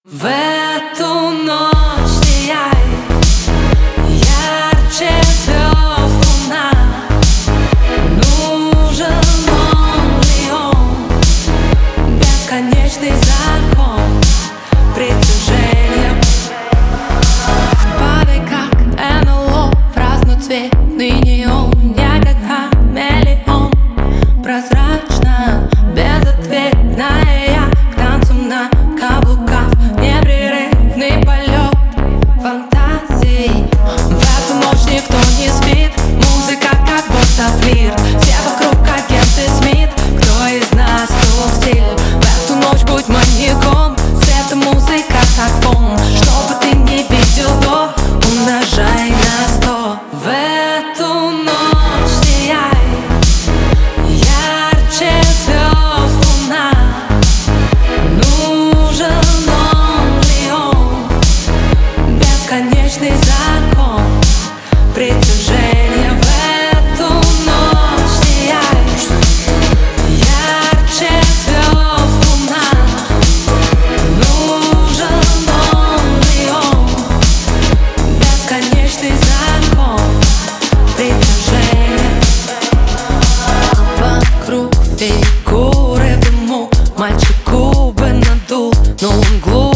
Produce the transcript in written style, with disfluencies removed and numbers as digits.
В эту ночь сияй ярче звезд луна. Нужен ли он, бесконечный закон притяжения. Падай как НЛО в разноцветный неон. Я как хамелеон, прозрачно, безответная я к танцам на каблуках. Непрерывный полет фантазий. В эту ночь никто не спит. Музыка как будто флирт. Все вокруг агенты Смит. Кто из нас тот стиль? В эту ночь будь маньяком. Света музыка как фон. Что бы ты не видел, то умножай на 100. В эту ночь сияй ярче звезд луна. Нужен ли он, бесконечный закон притяжения. В эту ночь сияй ярче звезд луна. Нужен ли он, бесконечный закон притяжения. Вокруг фигуры в дыму, мальчик губы надул, но он глуп.